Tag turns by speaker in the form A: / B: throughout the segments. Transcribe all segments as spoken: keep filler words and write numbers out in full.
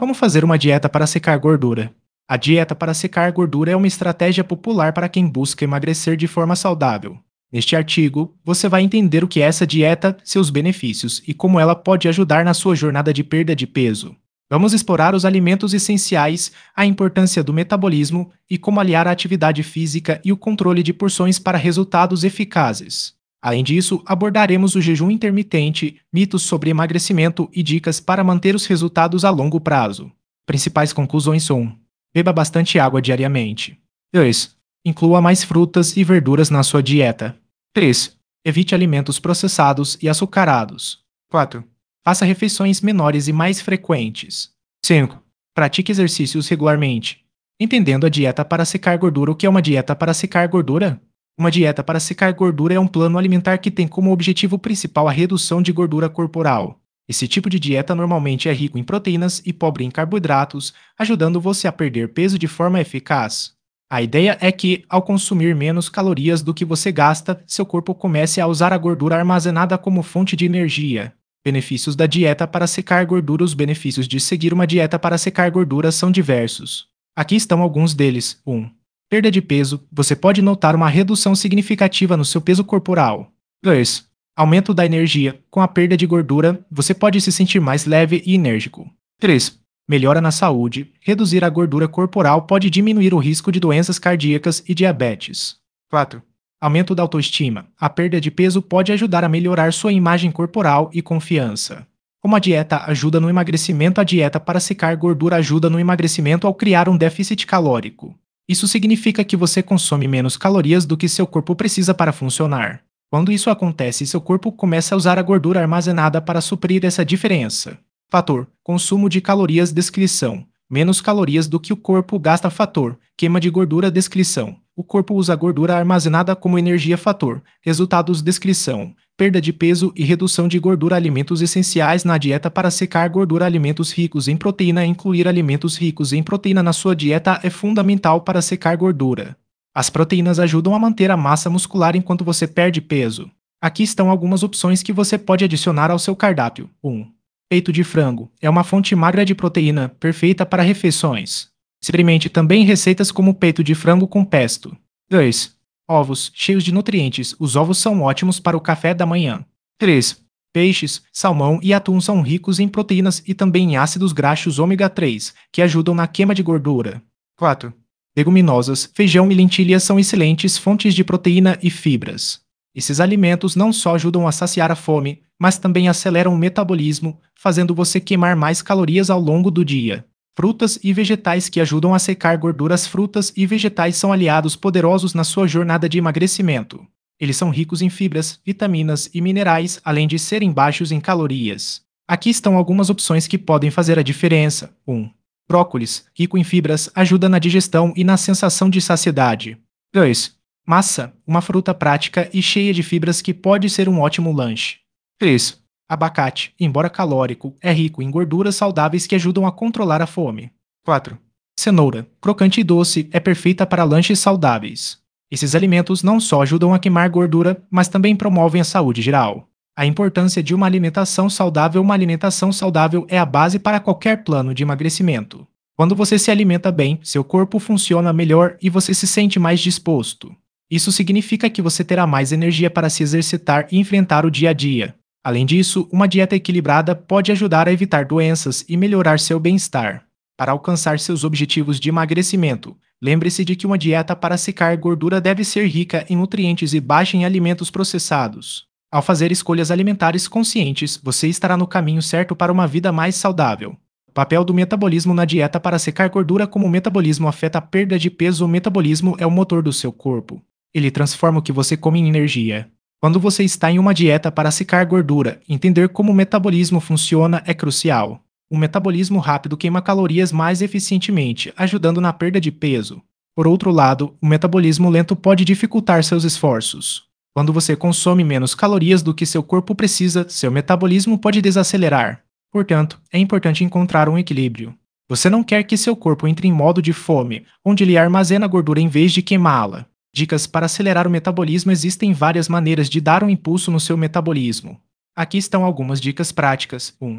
A: Como fazer uma dieta para secar gordura? A dieta para secar gordura é uma estratégia popular para quem busca emagrecer de forma saudável. Neste artigo, você vai entender o que é essa dieta, seus benefícios e como ela pode ajudar na sua jornada de perda de peso. Vamos explorar os alimentos essenciais, a importância do metabolismo e como aliar a atividade física e o controle de porções para resultados eficazes. Além disso, abordaremos o jejum intermitente, mitos sobre emagrecimento e dicas para manter os resultados a longo prazo. Principais conclusões são: beba bastante água diariamente. dois. Inclua mais frutas e verduras na sua dieta. três. Evite alimentos processados e açucarados. quatro. Faça refeições menores e mais frequentes. cinco. Pratique exercícios regularmente. Entendendo a dieta para secar gordura. O que é uma dieta para secar gordura? Uma dieta para secar gordura é um plano alimentar que tem como objetivo principal a redução de gordura corporal. Esse tipo de dieta normalmente é rico em proteínas e pobre em carboidratos, ajudando você a perder peso de forma eficaz. A ideia é que, ao consumir menos calorias do que você gasta, seu corpo comece a usar a gordura armazenada como fonte de energia. Benefícios da dieta para secar gordura. Os benefícios de seguir uma dieta para secar gordura são diversos. Aqui estão alguns deles. um. Perda de peso. Você pode notar uma redução significativa no seu peso corporal. dois. Aumento da energia. Com a perda de gordura, você pode se sentir mais leve e enérgico. três. Melhora na saúde. Reduzir a gordura corporal pode diminuir o risco de doenças cardíacas e diabetes. quatro. Aumento da autoestima. A perda de peso pode ajudar a melhorar sua imagem corporal e confiança. Como a dieta ajuda no emagrecimento, a dieta para secar gordura ajuda no emagrecimento ao criar um déficit calórico. Isso significa que você consome menos calorias do que seu corpo precisa para funcionar. Quando isso acontece, seu corpo começa a usar a gordura armazenada para suprir essa diferença. Fator: consumo de calorias. Descrição: menos calorias do que o corpo gasta. Fator: queima de gordura. Descrição: o corpo usa a gordura armazenada como energia. Fator: resultados. Descrição: perda de peso e redução de gordura. Alimentos essenciais na dieta para secar gordura. Alimentos ricos em proteína. Incluir alimentos ricos em proteína na sua dieta é fundamental para secar gordura. As proteínas ajudam a manter a massa muscular enquanto você perde peso. Aqui estão algumas opções que você pode adicionar ao seu cardápio. um. Peito de frango. É uma fonte magra de proteína, perfeita para refeições. Experimente também receitas como peito de frango com pesto. dois. Ovos, cheios de nutrientes. Os ovos são ótimos para o café da manhã. três. Peixes, salmão e atum são ricos em proteínas e também em ácidos graxos ômega três, que ajudam na queima de gordura. quatro. Leguminosas, feijão e lentilhas são excelentes fontes de proteína e fibras. Esses alimentos não só ajudam a saciar a fome, mas também aceleram o metabolismo, fazendo você queimar mais calorias ao longo do dia. Frutas e vegetais que ajudam a secar gorduras. Frutas e vegetais são aliados poderosos na sua jornada de emagrecimento. Eles são ricos em fibras, vitaminas e minerais, além de serem baixos em calorias. Aqui estão algumas opções que podem fazer a diferença. um. Brócolis, rico em fibras, ajuda na digestão e na sensação de saciedade. dois. Maçã, uma fruta prática e cheia de fibras que pode ser um ótimo lanche. três. Abacate, embora calórico, é rico em gorduras saudáveis que ajudam a controlar a fome. quatro. Cenoura, crocante e doce, é perfeita para lanches saudáveis. Esses alimentos não só ajudam a queimar gordura, mas também promovem a saúde geral. A importância de uma alimentação saudável. Uma alimentação saudável é a base para qualquer plano de emagrecimento. Quando você se alimenta bem, seu corpo funciona melhor e você se sente mais disposto. Isso significa que você terá mais energia para se exercitar e enfrentar o dia a dia. Além disso, uma dieta equilibrada pode ajudar a evitar doenças e melhorar seu bem-estar. Para alcançar seus objetivos de emagrecimento, lembre-se de que uma dieta para secar gordura deve ser rica em nutrientes e baixa em alimentos processados. Ao fazer escolhas alimentares conscientes, você estará no caminho certo para uma vida mais saudável. Papel do metabolismo na dieta para secar gordura. Como o metabolismo afeta a perda de peso. O metabolismo é o motor do seu corpo. Ele transforma o que você come em energia. Quando você está em uma dieta para secar gordura, entender como o metabolismo funciona é crucial. O metabolismo rápido queima calorias mais eficientemente, ajudando na perda de peso. Por outro lado, o metabolismo lento pode dificultar seus esforços. Quando você consome menos calorias do que seu corpo precisa, seu metabolismo pode desacelerar. Portanto, é importante encontrar um equilíbrio. Você não quer que seu corpo entre em modo de fome, onde ele armazena gordura em vez de queimá-la. Dicas para acelerar o metabolismo. Existem várias maneiras de dar um impulso no seu metabolismo. Aqui estão algumas dicas práticas. um.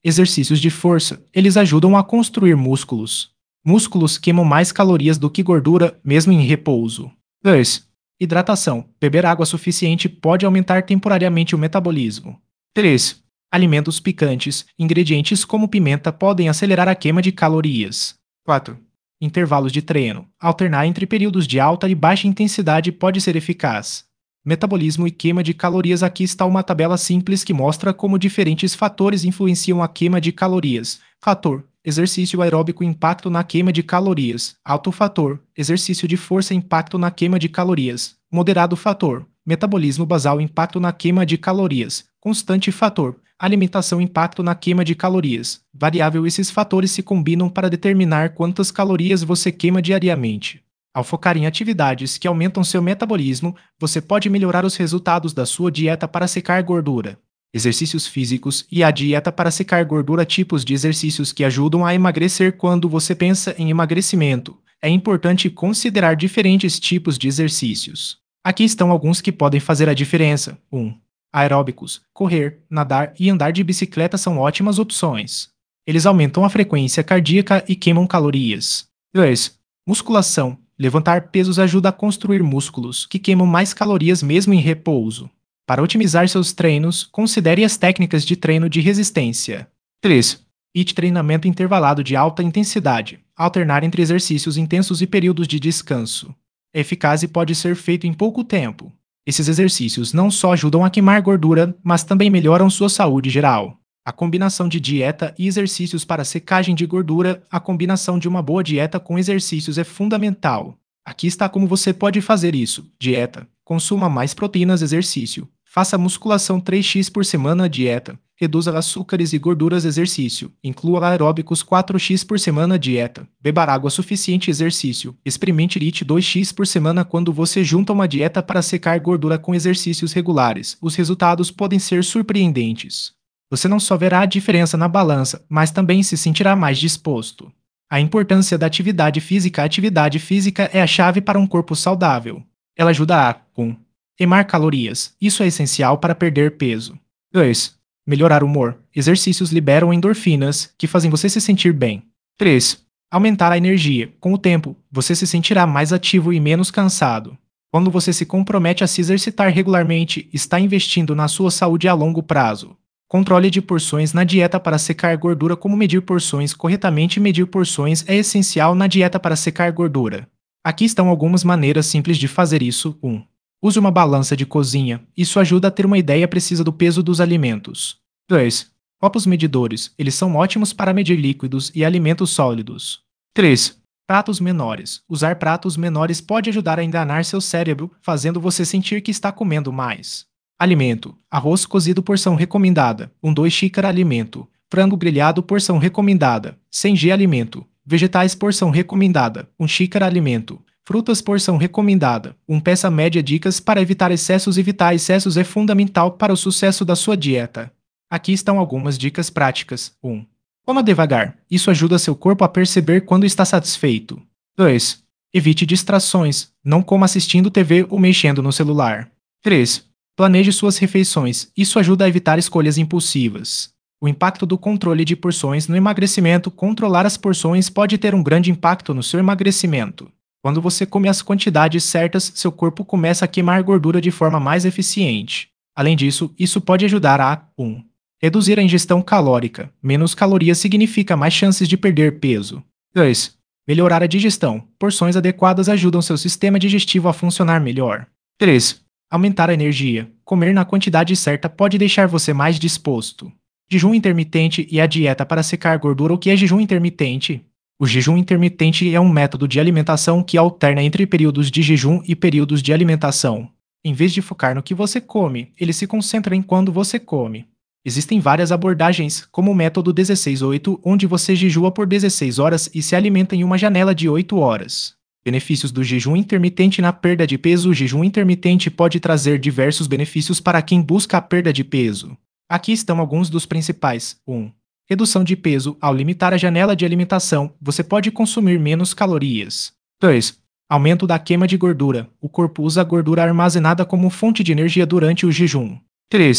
A: Exercícios de força. Eles ajudam a construir músculos. Músculos queimam mais calorias do que gordura, mesmo em repouso. dois. Hidratação. Beber água suficiente pode aumentar temporariamente o metabolismo. três. Alimentos picantes. Ingredientes como pimenta podem acelerar a queima de calorias. quatro. Intervalos de treino. Alternar entre períodos de alta e baixa intensidade pode ser eficaz. Metabolismo e queima de calorias. Aqui está uma tabela simples que mostra como diferentes fatores influenciam a queima de calorias. Fator: exercício aeróbico, impacto na queima de calorias. Alto fator: exercício de força, impacto na queima de calorias. Moderado fator: metabolismo basal, impacto na queima de calorias. Constante fator: alimentação, impacto na queima de calorias. Variável: esses fatores se combinam para determinar quantas calorias você queima diariamente. Ao focar em atividades que aumentam seu metabolismo, você pode melhorar os resultados da sua dieta para secar gordura. Exercícios físicos e a dieta para secar gordura. Tipos de exercícios que ajudam a emagrecer. Quando você pensa em emagrecimento, é importante considerar diferentes tipos de exercícios. Aqui estão alguns que podem fazer a diferença. um. Aeróbicos. Correr, nadar e andar de bicicleta são ótimas opções. Eles aumentam a frequência cardíaca e queimam calorias. dois. Musculação. Levantar pesos ajuda a construir músculos, que queimam mais calorias mesmo em repouso. Para otimizar seus treinos, considere as técnicas de treino de resistência. três. H I I T, treinamento intervalado de alta intensidade. Alternar entre exercícios intensos e períodos de descanso. É eficaz e pode ser feito em pouco tempo. Esses exercícios não só ajudam a queimar gordura, mas também melhoram sua saúde geral. A combinação de dieta e exercícios para secagem de gordura. A combinação de uma boa dieta com exercícios é fundamental. Aqui está como você pode fazer isso. Dieta: consuma mais proteínas. Exercício: faça musculação três vezes por semana. Dieta: reduza açúcares e gorduras. Exercício: inclua aeróbicos quatro vezes por semana. Dieta: beba água suficiente. Exercício: experimente H I I T dois vezes por semana. Quando você junta uma dieta para secar gordura com exercícios regulares, os resultados podem ser surpreendentes. Você não só verá a diferença na balança, mas também se sentirá mais disposto. A importância da atividade física. A atividade física é a chave para um corpo saudável. Ela ajuda a um. Queimar calorias. Isso é essencial para perder peso. dois. Melhorar o humor. Exercícios liberam endorfinas, que fazem você se sentir bem. três. Aumentar a energia. Com o tempo, você se sentirá mais ativo e menos cansado. Quando você se compromete a se exercitar regularmente, está investindo na sua saúde a longo prazo. Controle de porções na dieta para secar gordura. Como medir porções corretamente? Medir porções é essencial na dieta para secar gordura. Aqui estão algumas maneiras simples de fazer isso. um. Use uma balança de cozinha. Isso ajuda a ter uma ideia precisa do peso dos alimentos. dois. Copos medidores. Eles são ótimos para medir líquidos e alimentos sólidos. três. Pratos menores. Usar pratos menores pode ajudar a enganar seu cérebro, fazendo você sentir que está comendo mais. Alimento: arroz cozido, porção recomendada, um dois xícara. Alimento: frango grelhado, porção recomendada, cem gramas. Alimento: vegetais, porção recomendada, um xícara. Alimento: frutas, porção recomendada, um peça média. Dicas para evitar excessos. Evitar excessos é fundamental para o sucesso da sua dieta. Aqui estão algumas dicas práticas. um. Coma devagar. Isso ajuda seu corpo a perceber quando está satisfeito. dois. Evite distrações. Não coma assistindo T V ou mexendo no celular. três. Planeje suas refeições. Isso ajuda a evitar escolhas impulsivas. O impacto do controle de porções no emagrecimento. Controlar as porções pode ter um grande impacto no seu emagrecimento. Quando você come as quantidades certas, seu corpo começa a queimar gordura de forma mais eficiente. Além disso, isso pode ajudar a um. Reduzir a ingestão calórica. Menos calorias significa mais chances de perder peso. dois. Melhorar a digestão. Porções adequadas ajudam seu sistema digestivo a funcionar melhor. três. Aumentar a energia. Comer na quantidade certa pode deixar você mais disposto. Jejum intermitente e a dieta para secar gordura. O que é jejum intermitente? O jejum intermitente é um método de alimentação que alterna entre períodos de jejum e períodos de alimentação. Em vez de focar no que você come, ele se concentra em quando você come. Existem várias abordagens, como o método dezesseis oito, onde você jejua por dezesseis horas e se alimenta em uma janela de oito horas. Benefícios do jejum intermitente na perda de peso. O jejum intermitente pode trazer diversos benefícios para quem busca a perda de peso. Aqui estão alguns dos principais. um. Redução de peso. Ao limitar a janela de alimentação, você pode consumir menos calorias. dois. Aumento da queima de gordura. O corpo usa a gordura armazenada como fonte de energia durante o jejum. três.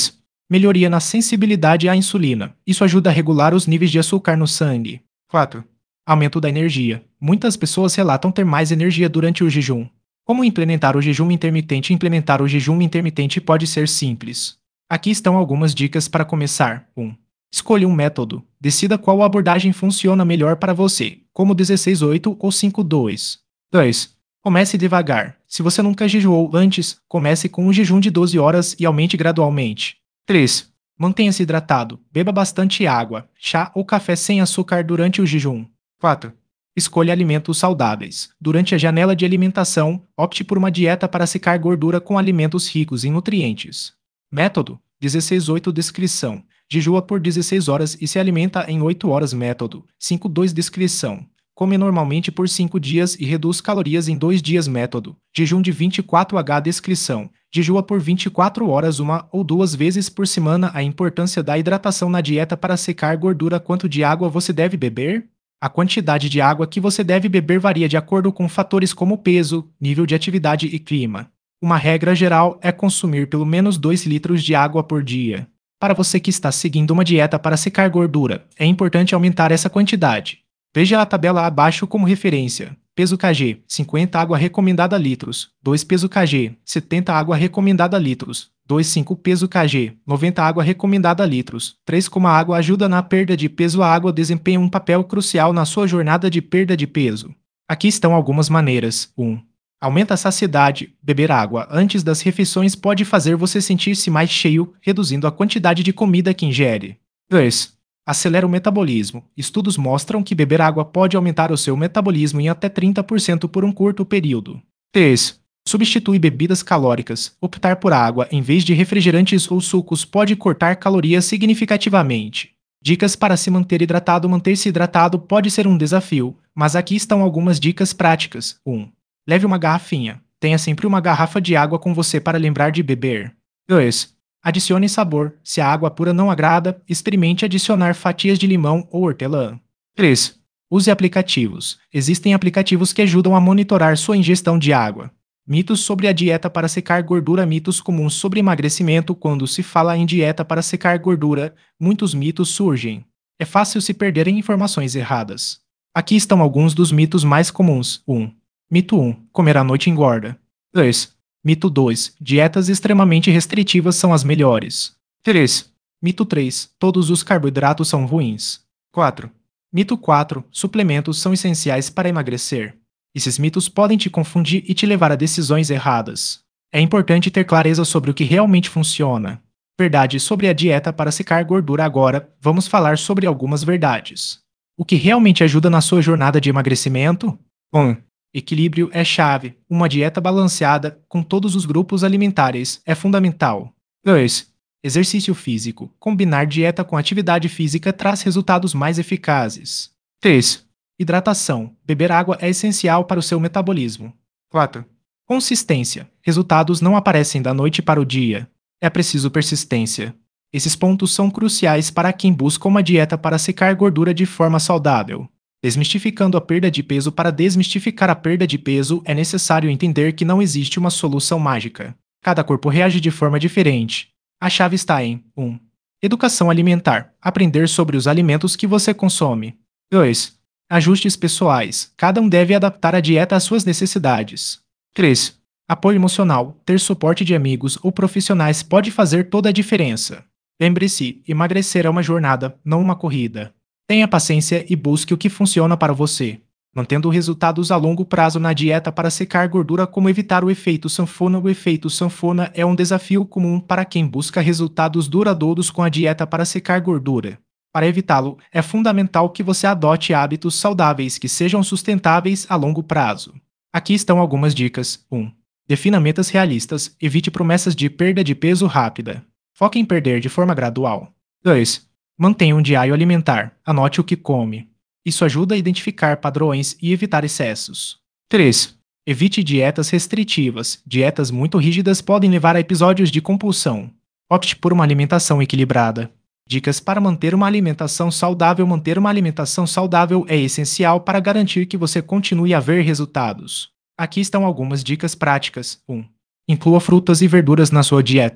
A: Melhoria na sensibilidade à insulina. Isso ajuda a regular os níveis de açúcar no sangue. quatro. Aumento da energia. Muitas pessoas relatam ter mais energia durante o jejum. Como implementar o jejum intermitente? Implementar o jejum intermitente pode ser simples. Aqui estão algumas dicas para começar. um. Escolha um método. Decida qual abordagem funciona melhor para você, como dezesseis oito ou cinco dois. dois. Comece devagar. Se você nunca jejuou antes, comece com um jejum de doze horas e aumente gradualmente. três. Mantenha-se hidratado. Beba bastante água, chá ou café sem açúcar durante o jejum. quatro. Escolha alimentos saudáveis. Durante a janela de alimentação, opte por uma dieta para secar gordura com alimentos ricos em nutrientes. Método: dezesseis oito. Descrição: jejua por dezesseis horas e se alimenta em oito horas. Método: cinco dois. Descrição: come normalmente por cinco dias e reduz calorias em dois dias. Método: jejum de vinte e quatro horas. Descrição: jejua por vinte e quatro horas uma ou duas vezes por semana. A importância da hidratação na dieta para secar gordura. Quanto de água você deve beber? A quantidade de água que você deve beber varia de acordo com fatores como peso, nível de atividade e clima. Uma regra geral é consumir pelo menos dois litros de água por dia. Para você que está seguindo uma dieta para secar gordura, é importante aumentar essa quantidade. Veja a tabela abaixo como referência. Peso K G, cinquenta água recomendada litros. dois peso K G, setenta água recomendada litros. dois cinco peso K G, noventa água recomendada litros. três Como a água ajuda na perda de peso. A água desempenha um papel crucial na sua jornada de perda de peso. Aqui estão algumas maneiras. um. Aumenta a saciedade. Beber água antes das refeições pode fazer você sentir-se mais cheio, reduzindo a quantidade de comida que ingere. dois. Acelera o metabolismo. Estudos mostram que beber água pode aumentar o seu metabolismo em até trinta por cento por um curto período. três. Substitui bebidas calóricas. Optar por água em vez de refrigerantes ou sucos pode cortar calorias significativamente. Dicas para se manter hidratado. Manter-se hidratado pode ser um desafio, mas aqui estão algumas dicas práticas. um. Leve uma garrafinha. Tenha sempre uma garrafa de água com você para lembrar de beber. dois. Adicione sabor. Se a água pura não agrada, experimente adicionar fatias de limão ou hortelã. três. Use aplicativos. Existem aplicativos que ajudam a monitorar sua ingestão de água. Mitos sobre a dieta para secar gordura. Mitos comuns sobre emagrecimento. Quando se fala em dieta para secar gordura, muitos mitos surgem. É fácil se perder em informações erradas. Aqui estão alguns dos mitos mais comuns. um. Mito um. Comer à noite engorda. dois. Mito dois. Dietas extremamente restritivas são as melhores. três. Mito três. Todos os carboidratos são ruins. quatro. Mito quatro. Suplementos são essenciais para emagrecer. Esses mitos podem te confundir e te levar a decisões erradas. É importante ter clareza sobre o que realmente funciona. Verdade sobre a dieta para secar gordura. Agora, vamos falar sobre algumas verdades. O que realmente ajuda na sua jornada de emagrecimento? um. Equilíbrio é chave. Uma dieta balanceada, com todos os grupos alimentares, é fundamental. dois. Exercício físico. Combinar dieta com atividade física traz resultados mais eficazes. três. Hidratação. Beber água é essencial para o seu metabolismo. quatro. Consistência. Resultados não aparecem da noite para o dia. É preciso persistência. Esses pontos são cruciais para quem busca uma dieta para secar gordura de forma saudável. Desmistificando a perda de peso. Para desmistificar a perda de peso, é necessário entender que não existe uma solução mágica. Cada corpo reage de forma diferente. A chave está em um. Educação alimentar. Aprender sobre os alimentos que você consome. dois. Ajustes pessoais. Cada um deve adaptar a dieta às suas necessidades. três. Apoio emocional. Ter suporte de amigos ou profissionais pode fazer toda a diferença. Lembre-se, emagrecer é uma jornada, não uma corrida. Tenha paciência e busque o que funciona para você, mantendo resultados a longo prazo na dieta para secar gordura. Como evitar o efeito sanfona. O efeito sanfona é um desafio comum para quem busca resultados duradouros com a dieta para secar gordura. Para evitá-lo, é fundamental que você adote hábitos saudáveis que sejam sustentáveis a longo prazo. Aqui estão algumas dicas. um. Defina metas realistas. Evite promessas de perda de peso rápida. Foque em perder de forma gradual. dois. Mantenha um diário alimentar. Anote o que come. Isso ajuda a identificar padrões e evitar excessos. três. Evite dietas restritivas. Dietas muito rígidas podem levar a episódios de compulsão. Opte por uma alimentação equilibrada. Dicas para manter uma alimentação saudável. Manter uma alimentação saudável é essencial para garantir que você continue a ver resultados. Aqui estão algumas dicas práticas. um. Inclua frutas e verduras na sua dieta.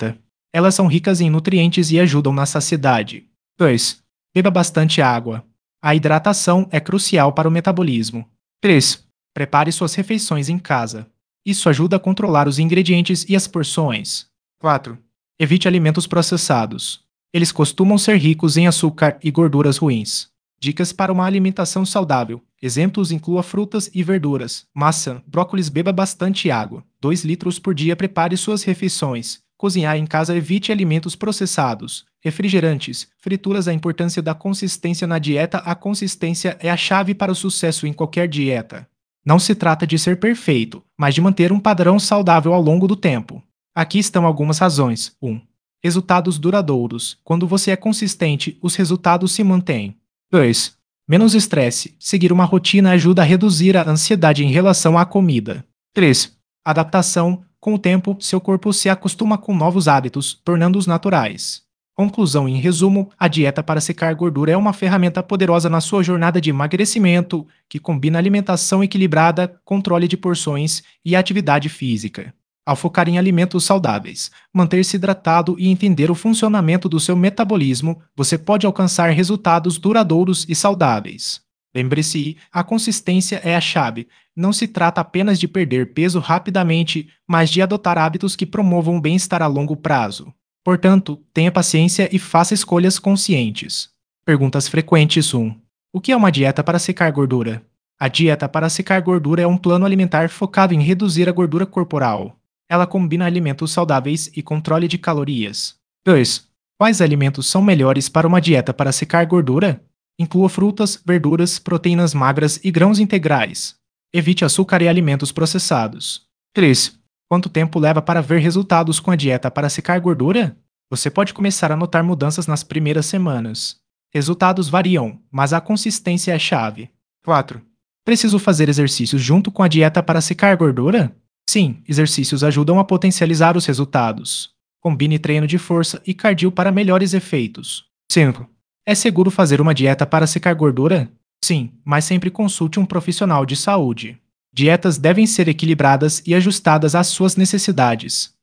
A: Elas são ricas em nutrientes e ajudam na saciedade. dois. Beba bastante água. A hidratação é crucial para o metabolismo. três. Prepare suas refeições em casa. Isso ajuda a controlar os ingredientes e as porções. quatro. Evite alimentos processados. Eles costumam ser ricos em açúcar e gorduras ruins. Dicas para uma alimentação saudável. Exemplos incluam frutas e verduras, maçã, brócolis. Beba bastante água. dois litros por dia. Prepare suas refeições. Cozinhar em casa. Evite alimentos processados. Refrigerantes, frituras. A importância da consistência na dieta. A consistência é a chave para o sucesso em qualquer dieta. Não se trata de ser perfeito, mas de manter um padrão saudável ao longo do tempo. Aqui estão algumas razões. um. Resultados duradouros. Quando você é consistente, os resultados se mantêm. dois. Menos estresse. Seguir uma rotina ajuda a reduzir a ansiedade em relação à comida. três. Adaptação. Com o tempo, seu corpo se acostuma com novos hábitos, tornando-os naturais. Conclusão: em resumo, a dieta para secar gordura é uma ferramenta poderosa na sua jornada de emagrecimento, que combina alimentação equilibrada, controle de porções e atividade física. Ao focar em alimentos saudáveis, manter-se hidratado e entender o funcionamento do seu metabolismo, você pode alcançar resultados duradouros e saudáveis. Lembre-se, a consistência é a chave. Não se trata apenas de perder peso rapidamente, mas de adotar hábitos que promovam o bem-estar a longo prazo. Portanto, tenha paciência e faça escolhas conscientes. Perguntas frequentes. um. O que é uma dieta para secar gordura? A dieta para secar gordura é um plano alimentar focado em reduzir a gordura corporal. Ela combina alimentos saudáveis e controle de calorias. dois. Quais alimentos são melhores para uma dieta para secar gordura? Inclua frutas, verduras, proteínas magras e grãos integrais. Evite açúcar e alimentos processados. três. Quanto tempo leva para ver resultados com a dieta para secar gordura? Você pode começar a notar mudanças nas primeiras semanas. Resultados variam, mas a consistência é a chave. quatro. Preciso fazer exercícios junto com a dieta para secar gordura? Sim, exercícios ajudam a potencializar os resultados. Combine treino de força e cardio para melhores efeitos. cinco. É seguro fazer uma dieta para secar gordura? Sim, mas sempre consulte um profissional de saúde. Dietas devem ser equilibradas e ajustadas às suas necessidades.